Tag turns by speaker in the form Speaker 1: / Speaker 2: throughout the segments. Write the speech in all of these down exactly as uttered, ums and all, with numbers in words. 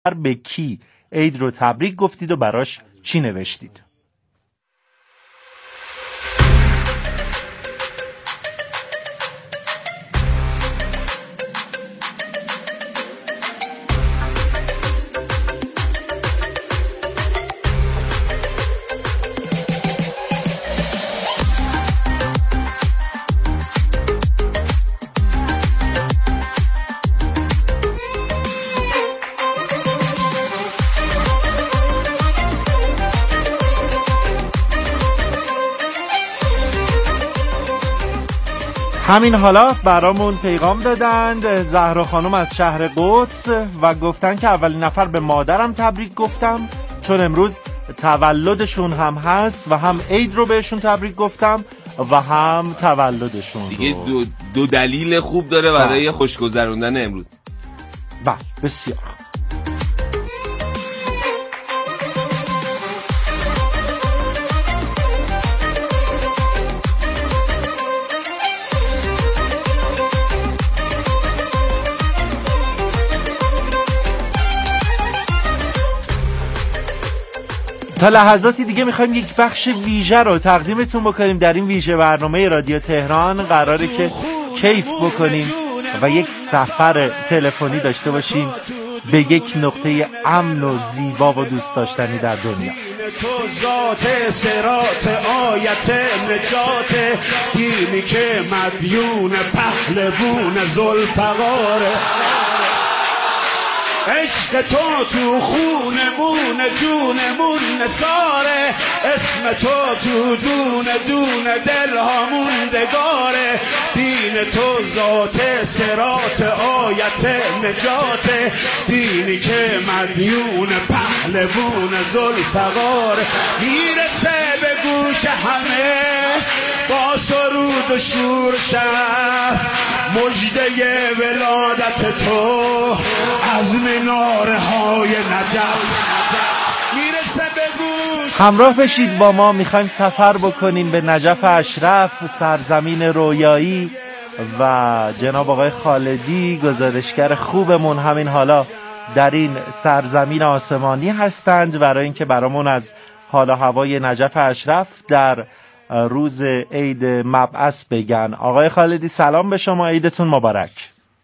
Speaker 1: به کی عید رو تبریک گفتید و براش چی نوشتید؟ همین حالا برامون پیغام دادند زهرا خانم از شهر قدس و گفتن که اولین نفر به مادرم تبریک گفتم چون امروز تولدشون هم هست و هم عید رو بهشون تبریک گفتم و هم تولدشون
Speaker 2: دیگه دو, دو دلیل خوب داره برای خوشگذروندن امروز.
Speaker 1: بله بسیار. تا لحظاتی دیگه میخوایم یک بخش ویژه رو تقدیمتون بکنیم. در این ویژه برنامه رادیو تهران قراره که کیف بکنیم و یک سفر تلفنی داشته باشیم به یک نقطه امن و زیبا و دوست داشتنی در دنیا.
Speaker 3: تو ذات صراط آیت نجات، دینی که مدیون پهلوون ذوالفقاره، عشق تو تو خونمون جونمون نثاره، اسم تو تو دون دون دلها موندگاره، دین تو ذات صراط آیت نجات، دینی که مدیون پهلوون ذوالفقاره، میرسه به گوش همه با سرود و شور شب مژده ولادت تو از مناره های نجف میرسه به گوش.
Speaker 1: همراه بشید با ما، میخوایم سفر بکنیم به نجف اشرف، سرزمین رویایی، و جناب آقای خالدی گزارشگر خوبمون همین حالا در این سرزمین آسمانی هستند برای اینکه برامون از حال و هوای نجف اشرف در روز عید مبعث بگن. آقای خالدی سلام به شما، عیدتون مبارک.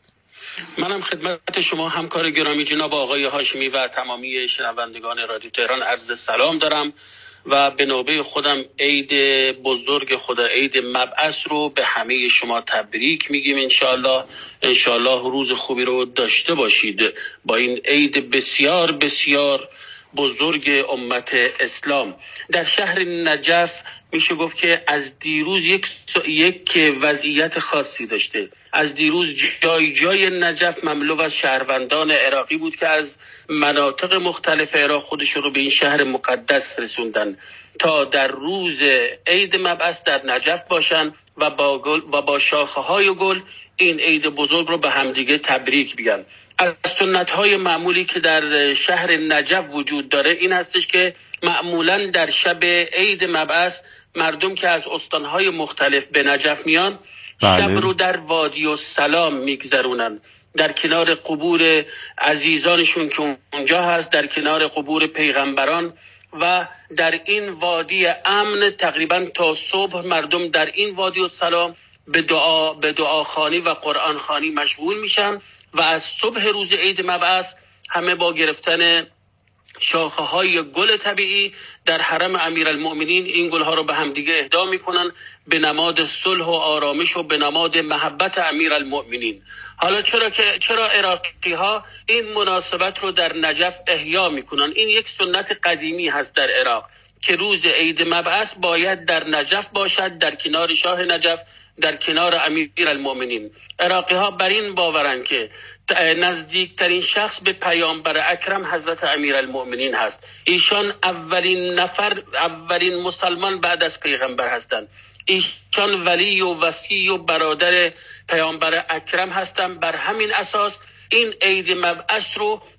Speaker 4: منم خدمت شما همکار گرامی جناب آقای هاشمی و تمامی شنوندگان رادیو تهران عرض سلام دارم و به نوبه خودم عید بزرگ خدا عید مبعث رو به همه شما تبریک میگیم. انشالله انشالله روز خوبی رو داشته باشید با این عید بسیار بسیار بزرگ امت اسلام. در شهر نجف میشه گفت که از دیروز یک یک وضعیت خاصی داشته. از دیروز جای جای نجف مملو از شهروندان عراقی بود که از مناطق مختلف عراق خودشون رو به این شهر مقدس رسوندن تا در روز عید مبعث در نجف باشن و با گل و با شاخه های گل این عید بزرگ رو به همدیگه تبریک بگن. از سنت‌های معمولی که در شهر نجف وجود داره این هستش که معمولاً در شب عید مبعث مردم که از استانهای مختلف به نجف میان بله. شب رو در وادی السلام میگذرونن، در کنار قبور عزیزانشون که اونجا هست، در کنار قبور پیغمبران، و در این وادی امن تقریبا تا صبح مردم در این وادی السلام به دعا به دعاخوانی و قرآن خوانی مشغول میشن و از صبح روز عید مبعث همه با گرفتن شاخه های گل طبیعی در حرم امیرالمؤمنین این گل ها رو به همدیگه اهدا میکنن به نماد صلح و آرامش و به نماد محبت امیرالمؤمنین. حالا چرا که چرا عراقی ها این مناسبت رو در نجف احیا میکنن؟ این یک سنت قدیمی هست در عراق که روز عید مبعث باید در نجف باشد، در کنار شاه نجف، در کنار امیرالمؤمنین. عراقی ها بر این باورن که نزدیکترین شخص به پیامبر اکرم حضرت امیرالمؤمنین هست. ایشان اولین نفر اولین مسلمان بعد از پیغمبر هستند. ایشان ولی و وصی و برادر پیامبر اکرم هستند. بر همین اساس این عید مبعث رو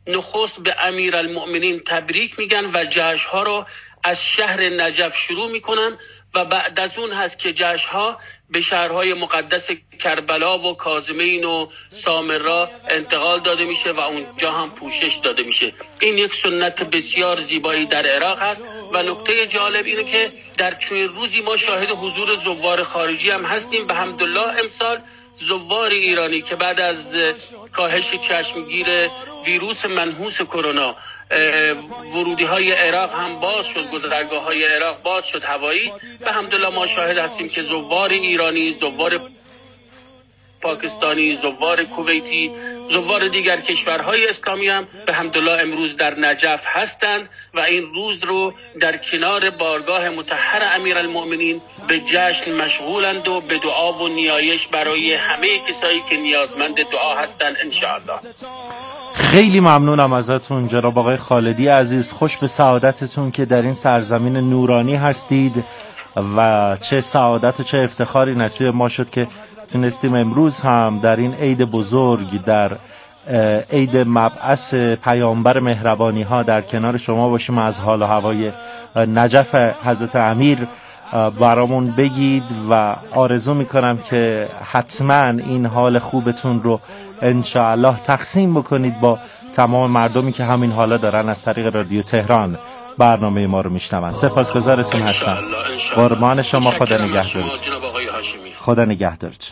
Speaker 4: نخست به امیرالمؤمنین تبریک میگن و جشن‌ها رو از شهر نجف شروع میکنن و بعد از اون هست که جشن‌ها به شهرهای مقدس کربلا و کاظمین و سامرا انتقال داده میشه و اونجا هم پوشش داده میشه. این یک سنت بسیار زیبایی در عراق هست و نکته جالب اینه که در چنین روزی ما شاهد حضور زوار خارجی هم هستیم. به حمدالله امسال زوار ایرانی که بعد از کاهش چشمگیر ویروس منحوس کرونا ورودی های عراق هم باز شد، گذرگاه های عراق باز شد هوایی، به حمدالله ما شاهد هستیم که زوار ایرانی، زوار پاکستانی، زوار کویتی، زوار دیگر کشورهای اسلامی هم به حمدالله امروز در نجف هستند و این روز رو در کنار بارگاه مطهر امیرالمؤمنین به جشن مشغولند و به دعا و نیایش برای همه کسایی که نیازمند دعا هستند انشاءالله.
Speaker 1: خیلی ممنونم ازتون جناب آقای خالدی عزیز. خوش به سعادتتون که در این سرزمین نورانی هستید و چه سعادت و چه افتخاری نصیب ما شد که تونستیم امروز هم در این عید بزرگ، در عید مبعث پیامبر مهربانی ها در کنار شما باشیم، از حال و هوای نجف حضرت امیر برامون بگید و آرزو میکنم که حتما این حال خوبتون رو انشاءالله تقسیم بکنید با تمام مردمی که همین حالا دارن از طریق رادیو تهران برنامه ما رو میشنون. سپاسگزارتون هستم. قربان شما. خدا نگهدارتون. خدا نگهدارتون.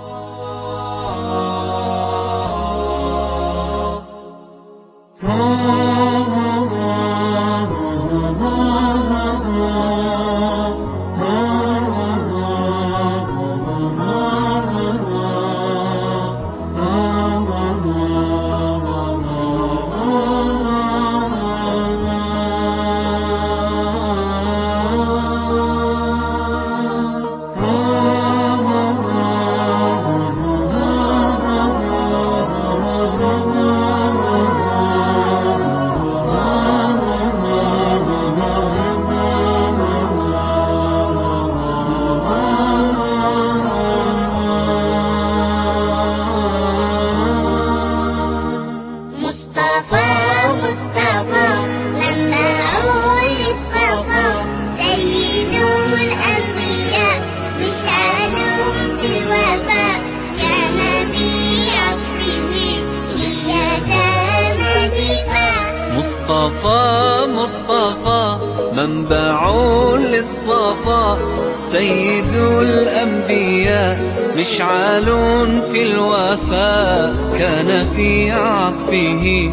Speaker 5: مصطفى مصطفى منبع للصفا سيد الأنبياء مشعل في الوفاء كان في عطفه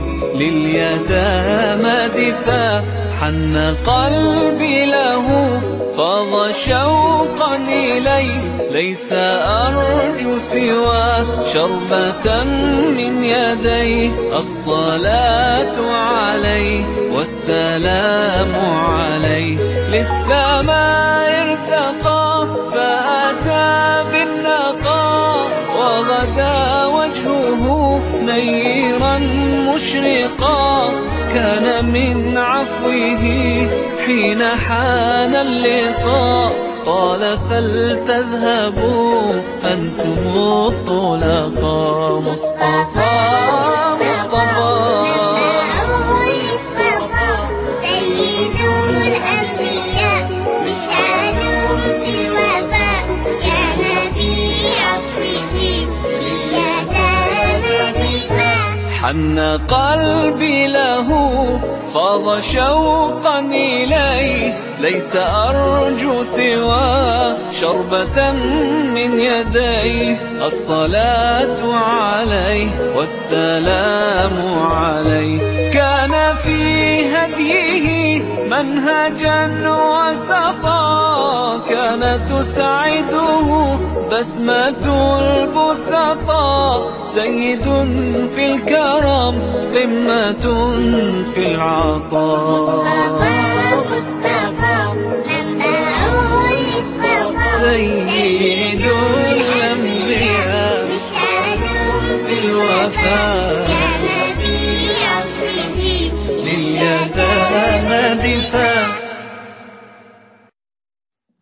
Speaker 5: لليتامى دفاع حن قلبي له فاض شوقا إليه ليس أرجو سوى شربة من يديه الصلاة عليه والسلام عليه للسماء ارتقى فأتى بالنقاء وغدا وجهه نيرا مشرقا كان من عفوه حين حان اللقاء قال فلتذهبوا أنتم الطلقاء مصطفى مصطفى
Speaker 6: سيد الأنبياء مشعل في الوفاء كان في عطفه لليتامى دفاع
Speaker 5: حن قلبي له فاض شوقا إليه ليس أرجو سوى شربة من يديه الصلاة عليه والسلام عليه كان في هديه منهجا وسطا كانت تسعده بسمة البسطاء سيد في الكرم قمة في العطاء
Speaker 6: مصطفى منبع للصفا
Speaker 5: سيد الأنبياء
Speaker 6: مشعل
Speaker 5: في الوفاء
Speaker 6: كان في عطفه
Speaker 5: لليتامى دفاع.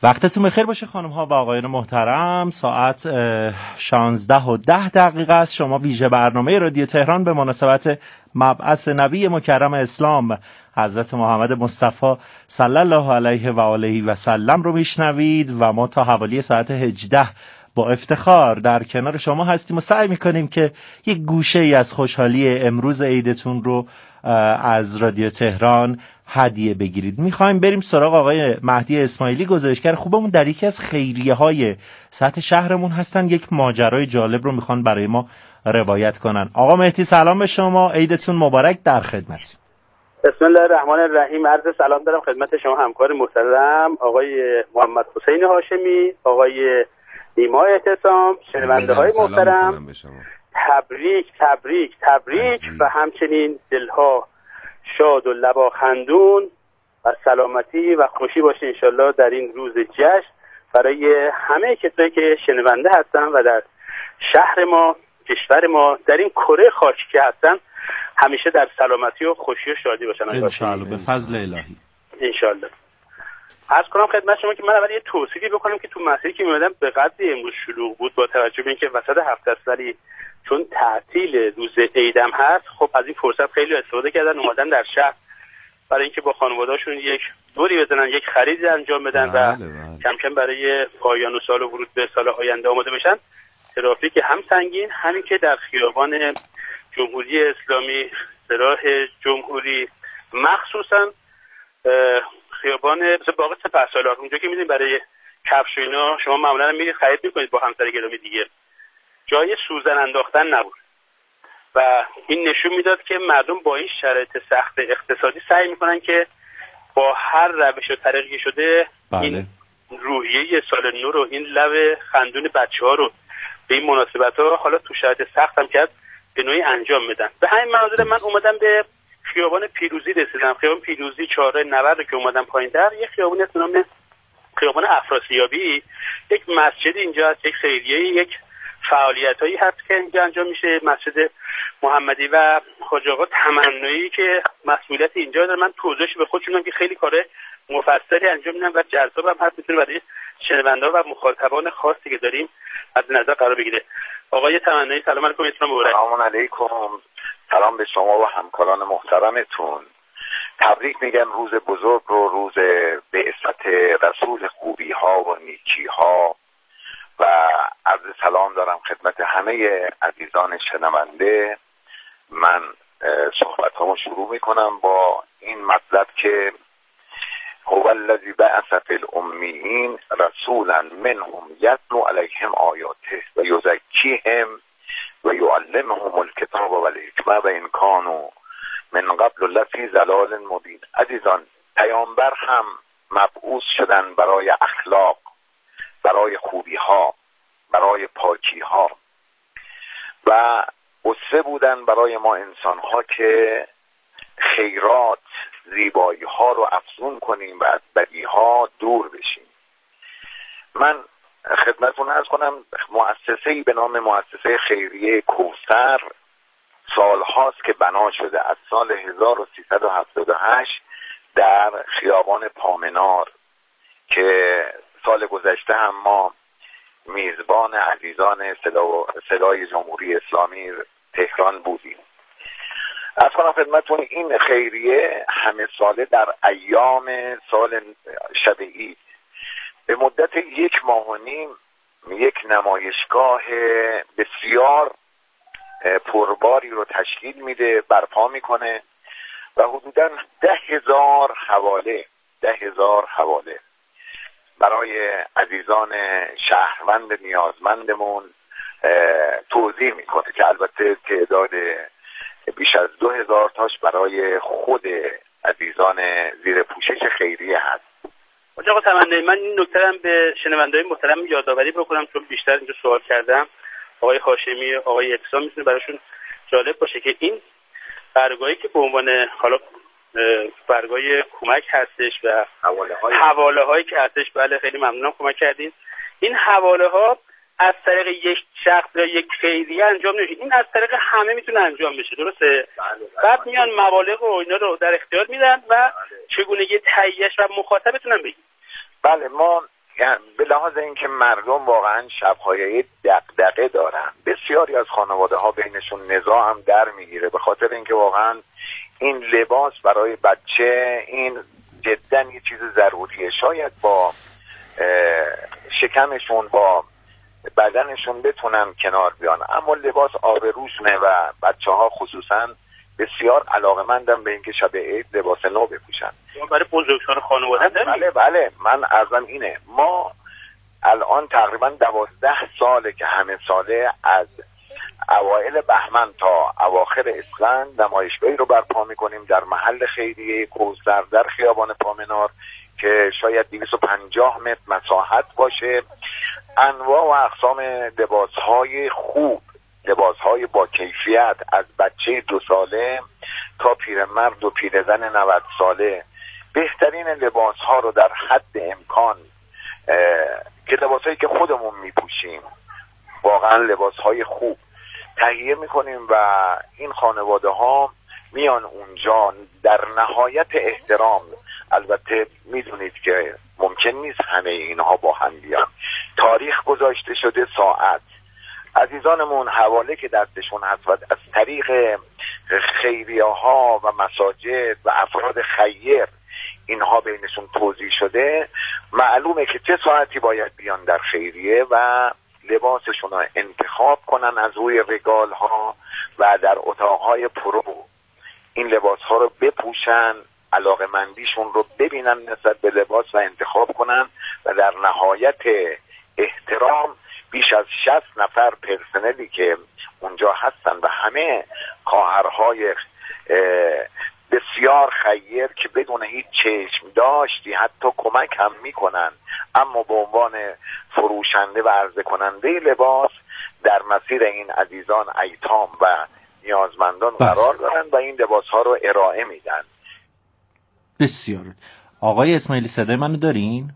Speaker 1: وقتتون بخیر باشه خانم ها و آقایان محترم. ساعت شانزده و ده دقیقه است. شما ویژه برنامه رادیو تهران به مناسبت مبعث نبی مکرم اسلام حضرت محمد مصطفی صلی الله علیه و آله و سلم رو میشنوید و ما تا حوالی ساعت هجده با افتخار در کنار شما هستیم و سعی میکنیم که یک گوشه ای از خوشحالی امروز عیدتون رو از رادیو تهران هدیه بگیرید. میخوایم بریم سراغ آقای مهدی اسماعیلی، گزارشگر خوبمون در یکی از خیریه های سطح شهرمون هستن. یک ماجرای جالب رو میخوان برای ما روایت کنن. آقا مهدی سلام به شما، عیدتون مبارک، در خدمت.
Speaker 7: بسم الله الرحمن الرحیم. عرض سلام دارم خدمت شما همکار محترم آقای محمد حسین هاشمی، آقای نیما اعتصام، شنونده های محترم، تبریک تبریک تبریک و همچنین دلها شاد و لبا خندون و سلامتی و خوشی باشه انشالله در این روز جشن برای همه کسایی که شنونده هستن و در شهر ما، کشور ما، در این کره خاکی که هستن همیشه در سلامتی و خوشی و شادی باشن
Speaker 1: انشالله به فضل الهی.
Speaker 7: انشالله. عرض کنم خدمت شما که من اول یه توصیفی بکنم که تو مسیری که می‌اومدم به قدری امروز شلوغ بود با توجه به اینکه وسط هفته است ولی چون تعطیل روز عیدم هست، خب از این فرصت خیلی استفاده کردن اومدن در شهر برای اینکه با خانواده‌شون یک دوری بزنن، یک خرید انجام بدن و بله بله. کم کم برای پایان سال و ورود به سال آینده آماده بشن. ترافیک هم سنگین، همین که در خیابان جمهوری اسلامی، راه جمهوری، مخصوصا خیابان باغ سپهسالار، اونجا که می‌دونید برای کفش و اینا شما معمولا میرید خرید می‌کنید با همسر گرامی دیگه، جای سوزن انداختن نبود و این نشون میداد که مردم با این شرایط سخت اقتصادی سعی میکنن که با هر روش و طریقی شده بله. این روحیه سال نو رو، این لب خندون بچه ها رو به این مناسبت ها حالا تو شرایط سخت هم کرد به نوعی انجام میدن. به همین مناظر من اومدم به خیابان پیروزی رسیدم. خیابان پیروزی چهارراه نود رو که اومدم پایین در یک خیابان اسم نام خیابان افراسیابی، یک مسجد اینجا هست، یک خیریه، یک فعالیتایی هست که اینجا انجام میشه، مسجد محمدی و حاج آقا تمنایی که مسئولیت اینجا داره. من توضیحش به خودشون میدم که خیلی کار مفصلی انجام میدن و جذاب هم هست، میتونه برای شنوندا و مخاطبان خاصی که داریم از نظر قرار بگیره. آقای تمنایی سلام علیکم.
Speaker 8: سلام علیکم. سلام به شما و همکاران محترمتون. تبریک میگم روز بزرگ رو، روز بعثت رسول خوبی ها و نیکی ها و عرض سلام دارم خدمت همه عزیزان شنونده. من صحبت هامو شروع میکنم با این مطلب که هو الذی بعث فی الامیین رسولا منهم یتلو علیهم آیاته و یزکیهم و یعلمهم الکتاب و الحکمه و ان کانوا من قبل لفی ضلال مبین. عزیزان، پیامبر هم مبعوث شدن برای اخلاق، برای خوبی ها، برای پاکی ها و اسوه بودن برای ما انسان ها که خیرات، زیبایی ها رو افزون کنیم و از بدی ها دور بشیم. من خدمتتون عرض کنم مؤسسه‌ای به نام مؤسسه خیریه کوثر سال هاست که بنا شده، از سال هزار و سیصد و هفتاد و هشت در خیابان پامنار که سال گذشته هم ما میزبان عزیزان صدا صدای جمهوری اسلامی تهران بودیم. از کنم خدمتتون این خیریه همه ساله در ایام سال شب عید به مدت یک ماه و نیم یک نمایشگاه بسیار پرباری رو تشکیل میده، برپا میکنه و حدوداً ده هزار حواله ده هزار حواله برای عزیزان شهروند نیازمندمون توزیع میکنه که البته تعداد بیش از دو هزار تاش برای خود عزیزان زیر پوشش خیریه هست.
Speaker 7: آقا تمنایی، من این نکته هم به شنونده‌های محترم یادآوری بکنم چون بیشتر اینجا سوال کردم. آقای هاشمی، آقای اعتصام میتونه براشون جالب باشه که این برگاهی که به عنوان حالا برگاه کمک هستش و حواله های حواله هایی که هستش، بله خیلی ممنونم کمک کردین. این حواله ها از طریق یک شخص یا یک خیریه انجام نمیشه، این از طریق همه میتونه انجام بشه، درسته؟ بعد میان مبالغ و اینا رو در اختیار میدن و چگونگی تهیه‌اش و مخاطبتون هم بگید.
Speaker 8: بله، ما لحاظ اینکه مردم واقعا شب‌های دغدغه دارن، بسیاری از خانواده ها بینشون نزاع هم در میگیره به خاطر اینکه واقعا این لباس برای بچه این جدا یه چیز ضروریه. شاید با شکمشون با بدنشون بتونن کنار بیان، اما لباس آبروشونه و بچه ها خصوصا بسیار علاقه‌مندن به اینکه شب عید لباس نو بپوشن.
Speaker 7: برای بزرگسال خانواده داریم.
Speaker 8: بله بله، من عرضم اینه، ما الان تقریبا دوازده ساله که همه ساله از اوایل بهمن تا اواخر اسفند نمایشگاهی رو برپا میکنیم در محل خیریه کوثر در خیابان پامنار که شاید دویست و پنجاه متر مساحت باشه. انواع و اقسام لباس‌های خوب، لباس‌های با کیفیت، از بچه دو ساله تا پیرمرد و پیرزن نود ساله، بهترین لباس‌ها رو در حد امکان که لباس‌هایی که خودمون میپوشیم، واقعا لباس‌های خوب تهیه میکنیم و این خانواده ها میان اونجا در نهایت احترام. البته میدونید که ممکن نیست همه اینها با هم بیان، تاریخ گذاشته شده، ساعت. عزیزانمون حواله که دستشون هست و از طریق خیریه ها و مساجد و افراد خیر اینها بینشون توزیع شده، معلومه که چه ساعتی باید بیان در خیریه و لباسشون رو انتخاب کنن از روی رگال ها و در اتاق های پرو این لباس ها رو بپوشن، علاقه مندیشون رو ببینن نسبت به لباس و انتخاب کنن و در نهایت احترام بیش از شصت نفر پرسنلی که اونجا هستن و همه خواهرهای بسیار خیر که بدون هیچ چشم داشتی حتی کمک هم میکنن، اما به عنوان فروشنده و عرضه کننده لباس در مسیر این عزیزان ایتام و نیازمندان قرار دارن و این لباس ها رو ارائه میدن.
Speaker 1: بسیار. آقای اسماعیلی صدای منو دارین؟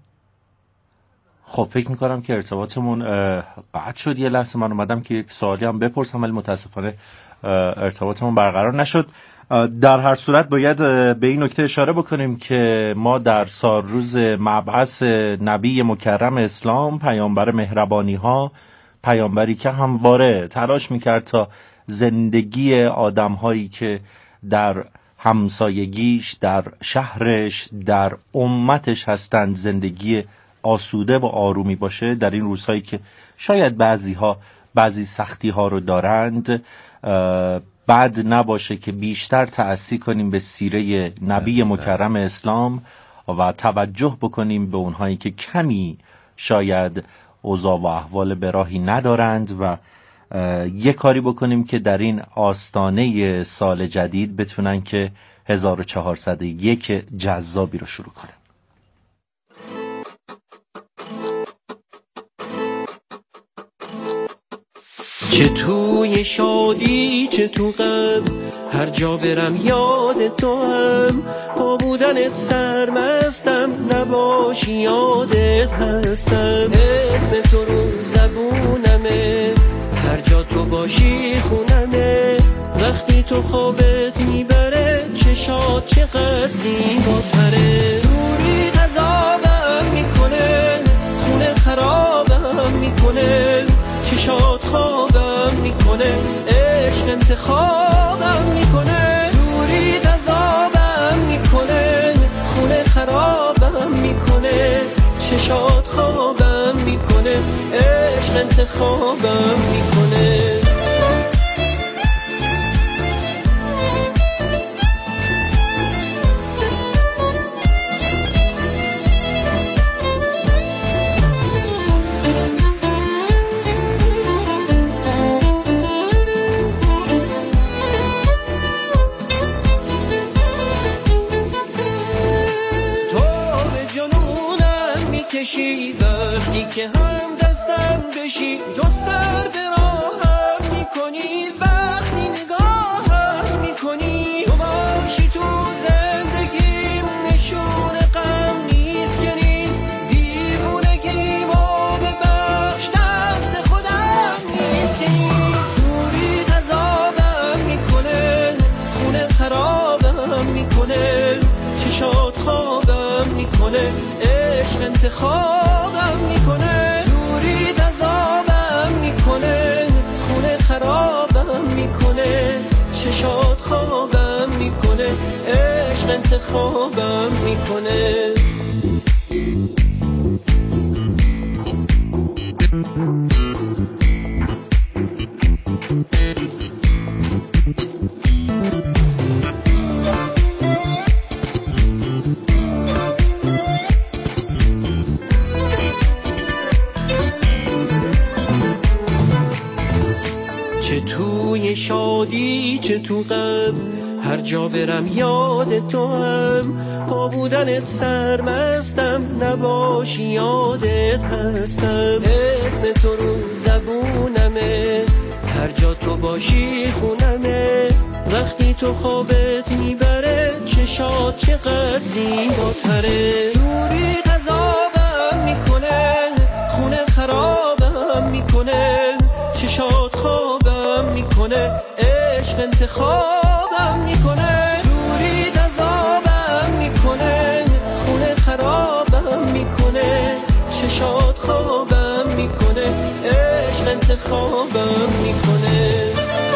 Speaker 1: خب فکر میکنم که ارتباطمون قطع شد. یه لحظه من اومدم که یک سوالی هم بپرسم ولی متاسفانه ارتباطمون برقرار نشد. در هر صورت باید به این نکته اشاره بکنیم که ما در سالروز مبعث نبی مکرم اسلام، پیامبر مهربانی ها، پیامبری که همواره تلاش میکرد تا زندگی آدم هایی که در همسایگیش، در شهرش، در امتش هستند زندگی آسوده و آرومی باشه، در این روزهایی که شاید بعضی ها بعضی سختی ها رو دارند، بد نباشه که بیشتر تأسی کنیم به سیره نبی مکرم اسلام و توجه بکنیم به اونهایی که کمی شاید اوضاع و احوال به راهی ندارند و یه کاری بکنیم که در این آستانه سال جدید بتونن که هزار و چهارصد و یک جذابی رو شروع کنن.
Speaker 5: چه توی شادی چه تو غم، هر جا برم یاد تو هم، با بودنت سرمستم، نباشی یادت هستم. اسم تو رو زبونمه، هر جا تو باشی خونمه، وقتی تو خوابت میبره چشات چقدر زیباتره. روری غذابم میکنه، خونه خرابم میکنه، چشات خوابم میکنه، عشق انتخابم میکنه. دوری غذابم میکنه، خونه خرابم میکنه، چشات خوابم میکنه، عشق انتخابم میکنه. وقتی که هم دستم بشی، دو سر به راهم میکنی، وقتی نگاهم میکنی، تو باشی تو زندگیم، نشون غم نیست که نیست، دیوونگیمو ببخش، دست خودم نیست که نیست. دوری غذابم میکنه، خونه خرابم میکنه، چشات خوابم میکنه، عشق انتخابم میکنه. عشق انتخابم میکنه. چه توی شادی چه تو غم، هر جا برم یاد تو هم، با بودنت سرمستم، نباشی یادت هستم. اسم تو رو زبونمه، هر جا تو باشی خونمه، وقتی تو خوابت میبره چشات چقدر زیباتره. دوری غذابم میکنه، خونه خرابم میکنه، چشات خوابم میکنه، عشق انتخابم میکنه. دوری غذابم میکنه، خونه خرابم میکنه، چشات خوابم میکنه، عشق انتخابم میکنه.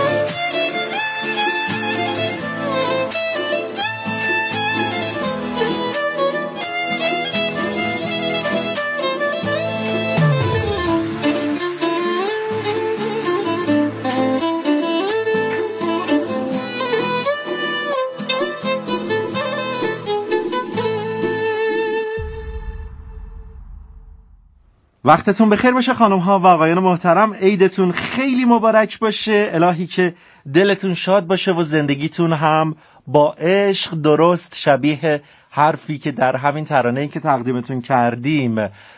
Speaker 1: وقتتون بخیر باشه خانم ها و آقایان محترم. عیدتون خیلی مبارک باشه. الهی که دلتون شاد باشه و زندگیتون هم با عشق درست شبیه حرفی که در همین ترانه‌ای که تقدیمتون کردیم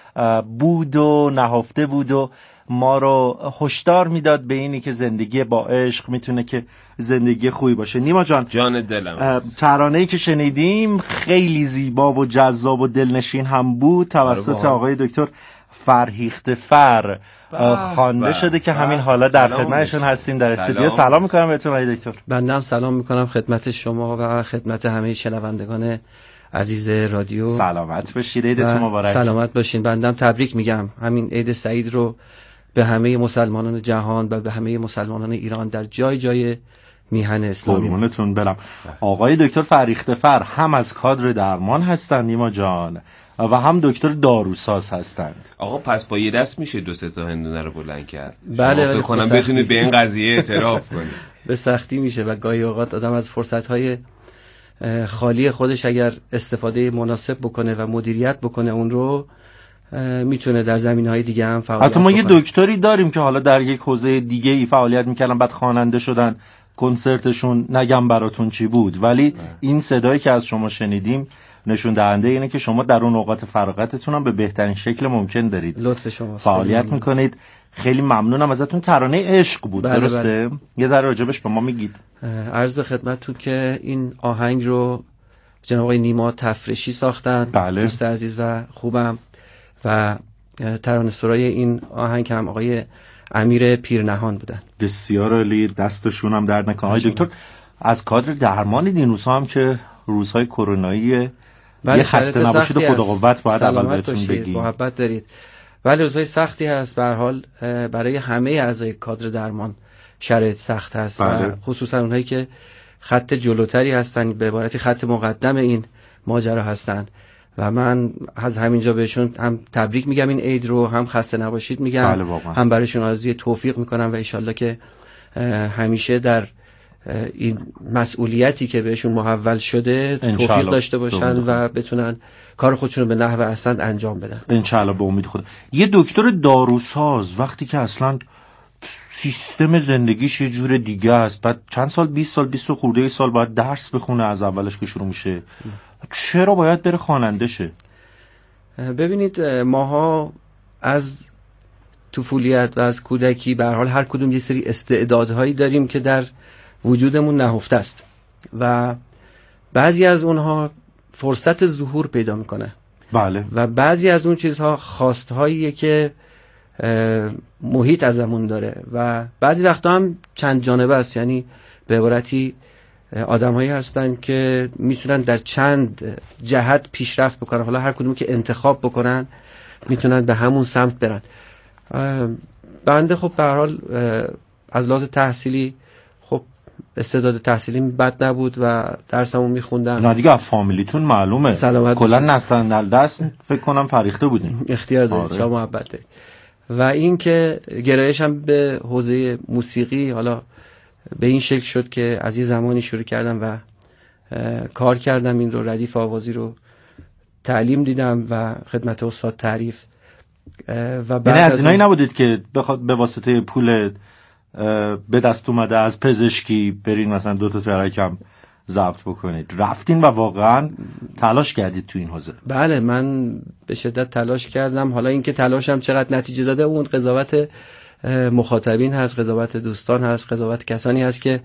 Speaker 1: بود و نهفته بود و ما رو هشدار میداد به اینی که زندگی با عشق میتونه که زندگی خوبی باشه. نیما جان،
Speaker 2: جان دلم،
Speaker 1: ترانه‌ای که شنیدیم خیلی زیبا و جذاب و دلنشین هم بود، توسط آقای دکتر فرهیخته فر خوانده شده که همین حالا در خدمتشون هستیم در استودیو. سلام میکنم بهتون آقای دکتر.
Speaker 9: بنده هم سلام میکنم خدمت شما و خدمت همه شنوندگان عزیز رادیو.
Speaker 1: سلامت باشید، عیدتون مبارک.
Speaker 9: سلامت باشین. بنده هم تبریک میگم همین عید سعید رو به همه مسلمانان جهان و به همه مسلمانان ایران در جای جای میهن اسلامی.
Speaker 1: قربونتون برم. آقای دکتر فرهیخته فر هم از کادر درمان هستند نیما جان و هم دکتر داروساز هستند.
Speaker 2: آقا پس با یه دست میشه دو سه تا هندونه رو بلند کرد.
Speaker 9: بله،
Speaker 2: فکر کنم بتونید به این قضیه اعتراف کنید.
Speaker 9: به سختی میشه و گاهی اوقات آدم از فرصت‌های خالی خودش اگر استفاده مناسب بکنه و مدیریت بکنه اون رو میتونه در زمینه‌های دیگه هم فعالیت
Speaker 1: حتی ما
Speaker 9: بکنه.
Speaker 1: یه دکتری داریم که حالا در یک حوزه دیگه ای فعالیت میکردن، بعد خواننده شدن. کنسرتشون نگم براتون چی بود، ولی نه. این صدایی که از شما شنیدیم نشون دهنده اینه که شما در اون اوقات فراغتتون هم به بهترین شکل ممکن دارید
Speaker 9: لطف شما
Speaker 1: فعالیت میکنید. خیلی ممنونم ازتون. ترانه عشق بود،
Speaker 9: بله
Speaker 1: درسته؟
Speaker 9: بله.
Speaker 1: یه ذره راجبش به ما میگید.
Speaker 9: عرض به خدمتتون که این آهنگ رو جناب آقای نیما تفرشی ساختن،
Speaker 1: بله.
Speaker 9: دوست عزیز و خوبم، و ترانه سرای این آهنگ هم آقای امیر پیرنهان بودن.
Speaker 1: بسیار عالی، دستشون هم درد نکنه. آقای دکتر از کادر درمان این روزها هم که روزهای کرونایی
Speaker 9: بله،
Speaker 1: یه خسته نباشید و خدا قوت باید اول بهتون بگیم.
Speaker 9: محبت دارید. ولی روزهای سختی هست به هر حال برای همه اعضای کادر درمان شرایط سخت هست. بله. و خصوصا اونهایی که خط جلوتری هستن، به عبارتی خط مقدم این ماجرا هستند و من از همینجا بهشون هم تبریک میگم این عید رو، هم خسته نباشید میگم.
Speaker 1: بله
Speaker 9: هم برایشون آرزوی توفیق میکنم و انشالله که همیشه در این مسئولیتی که بهشون محول شده توفیق داشته باشن و بتونن کار خودشون رو به نحو احسن انجام بدن
Speaker 1: انشالله، به امید خدا. یه دکتر داروساز وقتی که اصلا سیستم زندگیش یه جور دیگه است، بعد چند سال بیست سال بیست و خورده سال باید درس بخونه از اولش که شروع میشه، چرا باید بره خواننده شه؟
Speaker 9: ببینید ماها از طفولیت و از کودکی به هر حال هر کدوم یه سری استعدادهایی داریم که در وجودمون نهفته است و بعضی از اونها فرصت ظهور پیدا میکنه.
Speaker 1: بله.
Speaker 9: و بعضی از اون چیزها خواستهاییه که محیط ازمون داره و بعضی وقتا هم چند جانبه است، یعنی به عبارتی آدم‌هایی هستن که میتونن در چند جهت پیشرفت بکنن، حالا هر کدوم که انتخاب بکنن میتونن به همون سمت برن. بنده خب به هر حال از لحاظ تحصیلی خب استعداد تحصیلی بد نبود و درسمو میخوندم.
Speaker 1: نه دیگه فامیلیتون معلومه کلا نسل نل دست فکر کنم فریخته بودین.
Speaker 9: اختیار دارید.
Speaker 1: آره.
Speaker 9: شما محبت دارید. و این که گرایشم به حوزه موسیقی حالا به این شکل شد که از یه زمانی شروع کردم و کار کردم، این رو ردیف آوازی رو تعلیم دیدم و خدمت استاد تعریف. و بعد
Speaker 1: از
Speaker 9: از
Speaker 1: اینایی
Speaker 9: اون...
Speaker 1: نبودید که بخواد به واسطه پول به دست اومده از پزشکی برین مثلا دو تا ترکم ضبط بکنید، رفتین و واقعا تلاش کردید تو این حوزه؟
Speaker 9: بله من به شدت تلاش کردم. حالا اینکه تلاشم چقدر نتیجه داده اون قضاوت مخاطبین هست، قضاوت دوستان هست، قضاوت کسانی هست که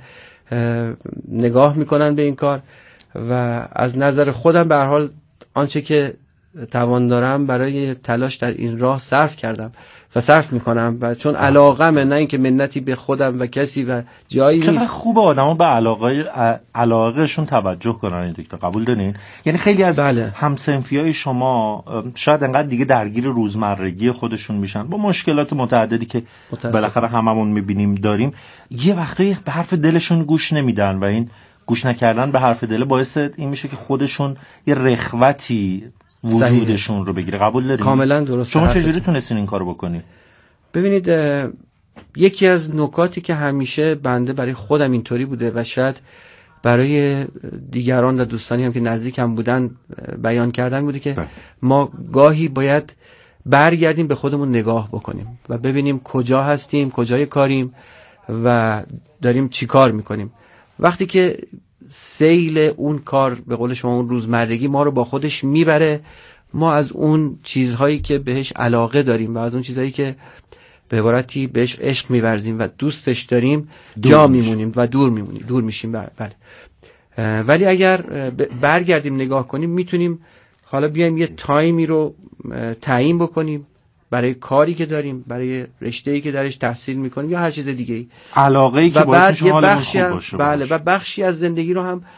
Speaker 9: نگاه میکنن به این کار. و از نظر خودم به هر حال آنچه که توان دارم برای تلاش در این راه صرف کردم و صرف میکنم و چون علاقمه، نه اینکه منتی به خودم و کسی و جایی نیست.
Speaker 1: چقدر خوبه آدما به علاقه علاقهشون توجه کنن این دکتر، قبول دارین؟ یعنی خیلی از
Speaker 9: بله.
Speaker 1: همسنفیای شما شاید انقدر دیگه درگیر روزمرگی خودشون میشن با مشکلات متعددی که بالاخره هممون میبینیم داریم، یه وقتایی به حرف دلشون گوش نمیدن و این گوش نکردن به حرف دل باعث این میشه که خودشون یه رخوتی وجودشون صحیح. رو بگیره. قبول دارین؟
Speaker 9: کاملا درست.
Speaker 1: شما چجوری تونستین این کارو بکنید؟
Speaker 9: ببینید یکی از نکاتی که همیشه بنده برای خودم اینطوری بوده و شاید برای دیگران و دوستانی هم که نزدیکم بودن بیان کردن بوده که ده. ما گاهی باید برگردیم به خودمون نگاه بکنیم و ببینیم کجا هستیم، کجای کاریم و داریم چی کار میکنیم. وقتی که سیل اون کار به قول شما اون روزمرگی ما رو با خودش میبره، ما از اون چیزهایی که بهش علاقه داریم و از اون چیزهایی که به عبارتی بهش عشق میورزیم و دوستش داریم جا میمونیم و دور میمونیم، دور میشیم. بله. ولی اگر برگردیم نگاه کنیم میتونیم حالا بیایم یه تایمی رو تعیین بکنیم برای کاری که داریم، برای رشته‌ای که درش تحصیل میکنیم یا هر چیز دیگه‌ای،
Speaker 1: علاقه‌ای که باعث میشه حالمون خوب باشه.
Speaker 9: بله. و بخشی از زندگی رو هم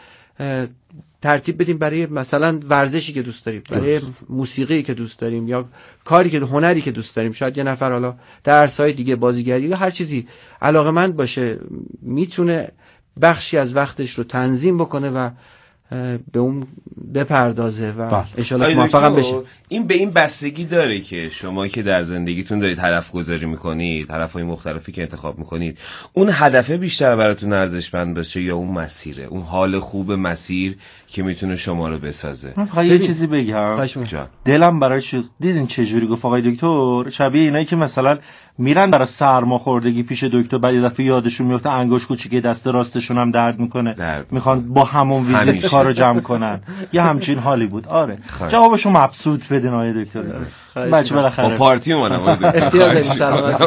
Speaker 9: ترتیب بدیم برای مثلا ورزشی که دوست داریم، برای موسیقی که دوست داریم یا کاری که هنری که دوست داریم. شاید یه نفر حالا درس‌های دیگه، بازیگری یا هر چیزی علاقه‌مند باشه، میتونه بخشی از وقتش رو تنظیم بکنه و به اون بپردازه و انشالله موفقم بشه.
Speaker 2: این به این بستگی داره که شما که در زندگیتون دارید هدف گذاری میکنید، هدفهای مختلفی که انتخاب میکنید، اون هدفه بیشتر براتون ارزشمند باشه یا اون مسیره، اون حال خوب مسیر که میتونه شما رو بسازه؟
Speaker 1: من فقط یه چیزی بگم، دلم برای چیز دیدین چه جوری گفت آقای دکتر، شبیه اینایی که مثلا میرن برای سرماخوردگی پیش دکتر، بعد یه دفعه یادشون میفته انگشت کوچیکه دست راستشون هم درد میکنه، درد. میخوان با همون ویزیت کارو جمع کنن. یه همچین حالی بود. آره جوابشو مبسوط بدین آقای دکتر. بچه بالاخره
Speaker 2: با پارتی اومدم.
Speaker 9: اختیار دارید. سلامت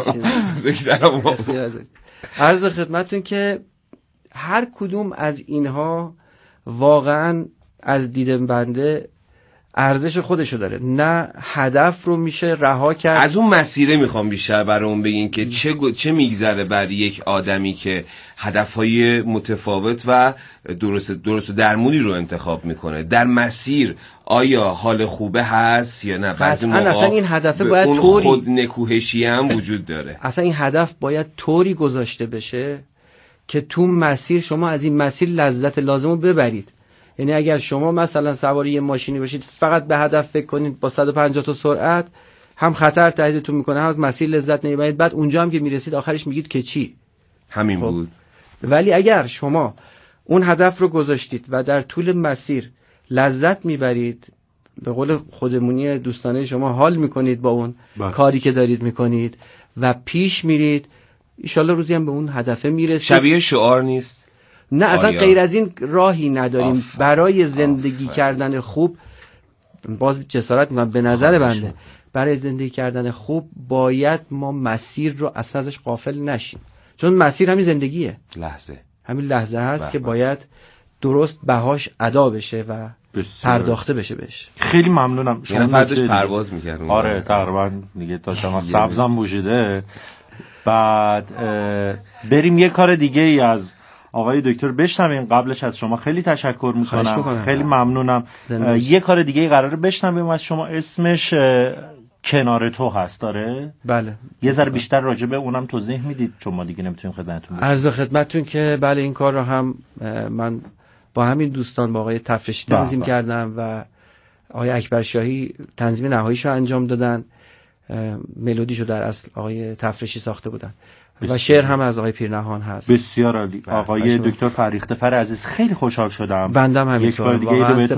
Speaker 9: باشید. عرض به خدمتتون که هر کدوم از اینها واقعا از دید بنده ارزش خودشو داره. نه هدف رو میشه رها کرد.
Speaker 2: از اون مسیره میخوام بیشتر برام بگین که چه گو... چه میگذره بر یک آدمی که هدفهای متفاوت و درست درست و درمونی رو انتخاب میکنه. در مسیر آیا حال خوبه هست یا نه؟ بعضی موقع
Speaker 9: اصلا این هدف باید
Speaker 2: اون
Speaker 9: طوری
Speaker 2: خود نکوهشی هم وجود داره.
Speaker 9: اصلا این هدف باید طوری گذاشته بشه که تو مسیر شما از این مسیر لذت لازم رو ببرید. یعنی اگر شما مثلا سوار یه ماشینی باشید فقط به هدف فکر کنید با صد و پنجاه تا سرعت، هم خطر تهدیدتون میکنه هم از مسیر لذت نمیبرید، بعد اونجا هم که میرسید آخرش میگید که چی
Speaker 2: همین
Speaker 9: خب.
Speaker 2: بود.
Speaker 9: ولی اگر شما اون هدف رو گذاشتید و در طول مسیر لذت میبرید، به قول خودمونی دوستانه شما حال میکنید با اون بله. کاری که دارید میکنید و پیش میرید، ایشالله روزی هم به اون هدف میرسید.
Speaker 2: شبیه شعار نیست؟
Speaker 9: نه اصلا آیا. غیر از این راهی نداریم آف. برای زندگی آف. کردن خوب. باز جسارت میکنم به نظر بنده برای زندگی کردن خوب باید ما مسیر رو اصلا ازش غافل نشیم، چون مسیر همین زندگیه،
Speaker 2: لحظه
Speaker 9: همین لحظه هست بح که باید درست بهاش ادا بشه و بسیار. پرداخته بشه بهش.
Speaker 1: خیلی ممنونم.
Speaker 2: شما فردش پرواز میکردم.
Speaker 1: آره تقریبا دیگه تا شما سبزم بوشیده. بعد بریم یه کار دیگه ای از آقای دکتر بشنویم. قبلش از شما خیلی تشکر میکنم، خیلی ممنونم. یه کار دیگه ای قراره بشنویم از شما، اسمش کنار تو هست داره؟
Speaker 9: بله.
Speaker 1: یه ذره بیشتر راجع به اونم توضیح میدید چون ما دیگه نمیتونیم خدمتتون باشیم.
Speaker 9: عرض به خدمتتون که بله این کار رو هم من با همین دوستان با آقای تفرشی تنظیم با با. کردم و آقای اکبر شاهی تنظیم نهاییشو انجام دادن. ملودیشو در اصل آقای تفرشی ساخته بودن بسیار. و شعر هم از آقای پیرنهان هست.
Speaker 1: بسیار عالی. آقای دکتر فریخته فر عزیز خیلی خوشحال شدم.
Speaker 9: بندم همینطور.
Speaker 1: یک بار دیگه